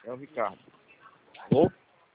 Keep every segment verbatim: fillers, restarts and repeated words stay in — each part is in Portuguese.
É o Ricardo. Ô?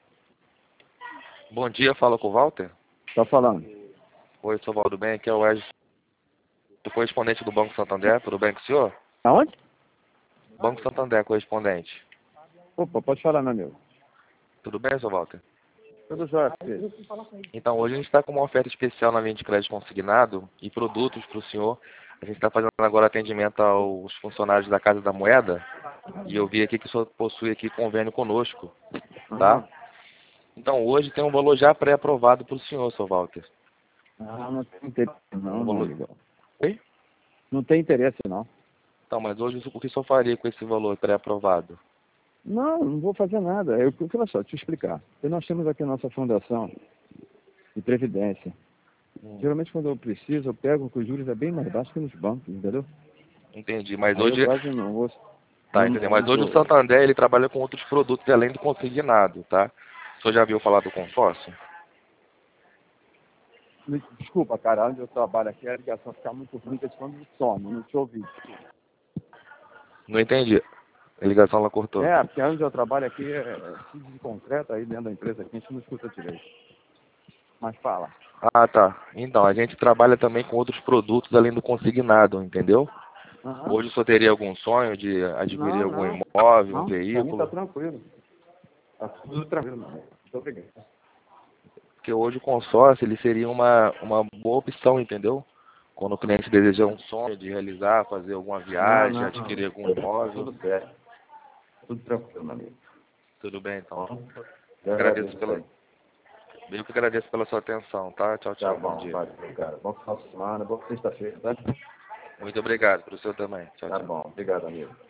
Bom dia, fala com o Walter. Tá falando. Oi, sou o Valdo Bem, aqui é o Edson, correspondente do Banco Santander, tudo bem com o senhor? Aonde? Banco Santander, correspondente. Opa, pode falar, meu amigo. Tudo bem, seu Walter? Tudo jóia, filho. Então, hoje a gente está com uma oferta especial na linha de crédito consignado e produtos para o senhor. A gente está fazendo agora atendimento aos funcionários da Casa da Moeda e eu vi aqui que o senhor possui aqui convênio conosco, tá? Então, hoje tem um valor já pré-aprovado para o senhor, seu Walter. Ah, não tem interesse não, Um meu valor... amigo. Oi? Não tem interesse não. Então, mas hoje o que o senhor faria com esse valor pré-aprovado? Não, não vou fazer nada. Eu, olha só, deixa eu explicar. Nós temos aqui a nossa fundação de previdência. Hum. Geralmente quando eu preciso, eu pego que os juros é bem mais baixo que nos bancos, entendeu? Entendi, mas Aí hoje... eu quase não vou... Tá, não, entendi. não Mas hoje o vou- Santander, ele trabalha com outros produtos além do consignado, tá? O senhor já viu falar do consórcio? Me- Desculpa, cara, onde eu trabalho aqui, a ligação fica muito ruim, que quando some, não te ouvi. Não entendi. A ligação ela cortou. É, porque onde eu trabalho aqui é tudo de concreto, aí dentro da empresa aqui a gente não escuta direito. Mas fala. Ah, tá. Então, a gente trabalha também com outros produtos além do consignado, entendeu? Aham. Hoje o senhor teria algum sonho de adquirir Não, algum não. imóvel, um Não, pra mim tá veículo? tranquilo. Tá tudo tranquilo, meu amigo. Muito obrigado. Porque hoje o consórcio, ele seria uma, uma boa opção, entendeu? Quando o cliente deseja um sonho de realizar, fazer alguma Não, viagem, não, adquirir não. algum Tá imóvel. tudo certo. Tudo tranquilo, meu amigo. Tudo bem, então. Bom, Eu eu agradeço agradeço pela, aí. eu que agradeço pela sua atenção, tá? Tchau, Tá tchau. Bom bom, dia. valeu, cara. Bom final de semana, boa sexta-feira, tá? Muito obrigado. Para o senhor também. Tchau, Tá tchau. bom, obrigado, amigo.